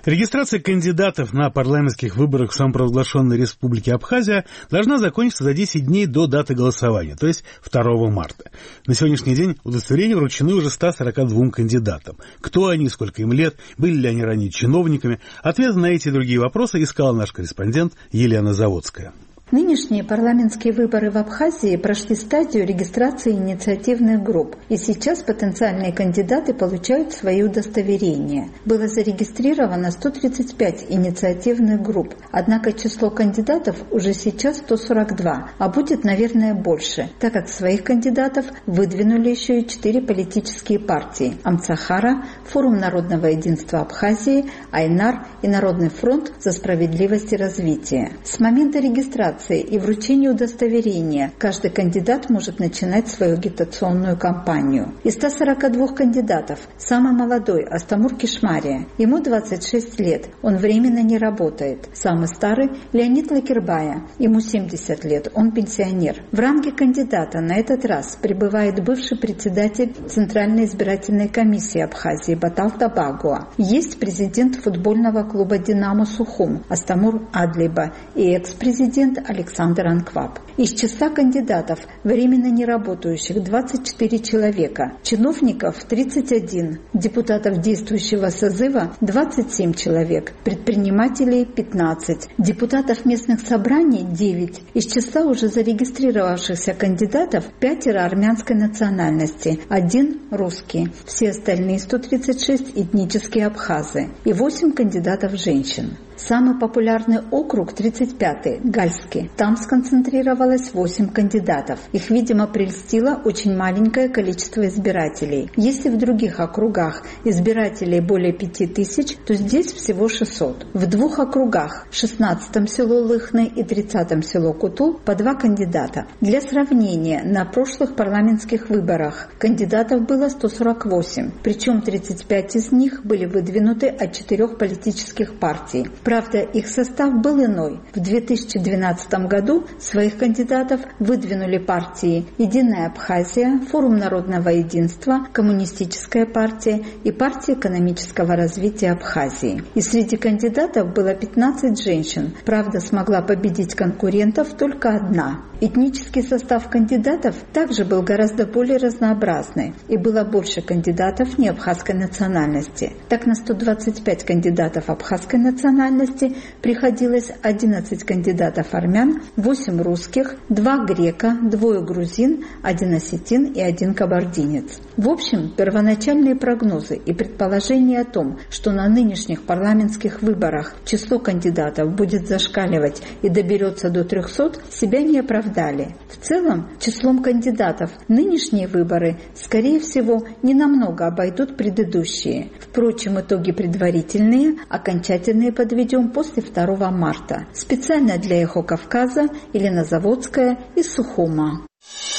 Регистрация кандидатов на парламентских выборах в самопровозглашенной Республике Абхазия должна закончиться за 10 дней до даты голосования, то есть 2 марта. На сегодняшний день удостоверения вручены уже 142 кандидатам. Кто они, сколько им лет, были ли они ранее чиновниками? Ответы на эти и другие вопросы искала наш корреспондент Елена Заводская. Нынешние парламентские выборы в Абхазии прошли стадию регистрации инициативных групп, и сейчас потенциальные кандидаты получают свои удостоверения. Было зарегистрировано 135 инициативных групп, однако число кандидатов уже сейчас 142, а будет, наверное, больше, так как своих кандидатов выдвинули еще и 4 политические партии – Амцахара, Форум народного единства Абхазии, Айнар и Народный фронт за справедливость и развитие. С момента регистрации и вручения удостоверения каждый кандидат может начинать свою агитационную кампанию. Из 142 кандидатов самый молодой – Астамур Кишмария. Ему 26 лет, он временно не работает. Самый старый – Леонид Лакербая. Ему 70 лет, он пенсионер. В ранге кандидата на этот раз пребывает бывший председатель Центральной избирательной комиссии Абхазии Батал Табагуа. Есть президент футбольного клуба «Динамо Сухум» Астамур Адлиба и экс-президент Александр Анкваб. Из числа кандидатов временно не работающих 24 человека, чиновников 31, депутатов действующего созыва 27 человек, предпринимателей 15, депутатов местных собраний 9. Из числа уже зарегистрировавшихся кандидатов 5 армянской национальности, 1 русский, все остальные 136 этнические абхазы и 8 кандидатов женщин. Самый популярный округ 35-й, Гальский. Там сконцентрировалось 8 кандидатов. Их, видимо, прельстило очень маленькое количество избирателей. Если в других округах избирателей более 5000, то здесь всего 600. В 2 округах, 16-м село Лыхны и 30-м село Кутул, по 2 кандидата. Для сравнения, на прошлых парламентских выборах кандидатов было 148, причем 35 из них были выдвинуты от 4 политических партий. Правда, их состав был иной. В 2012 году своих кандидатов выдвинули партии «Единая Абхазия», «Форум народного единства», «Коммунистическая партия» и «Партия экономического развития Абхазии». И среди кандидатов было 15 женщин. Правда, смогла победить конкурентов только одна. Этнический состав кандидатов также был гораздо более разнообразный, и было больше кандидатов неабхазской национальности. Так, на 125 кандидатов абхазской национальности приходилось 11 кандидатов армян, 8 русских, 2 грека, 2 грузин, 1 осетин и 1 кабардинец. В общем, первоначальные прогнозы и предположения о том, что на нынешних парламентских выборах число кандидатов будет зашкаливать и доберется до 300, себя не оправдали. В целом, числом кандидатов нынешние выборы, скорее всего, не намного обойдут предыдущие. Впрочем, итоги предварительные, окончательные подведем после 2 марта. Специально для «Эхо Кавказа» Елена Заводская из Сухума.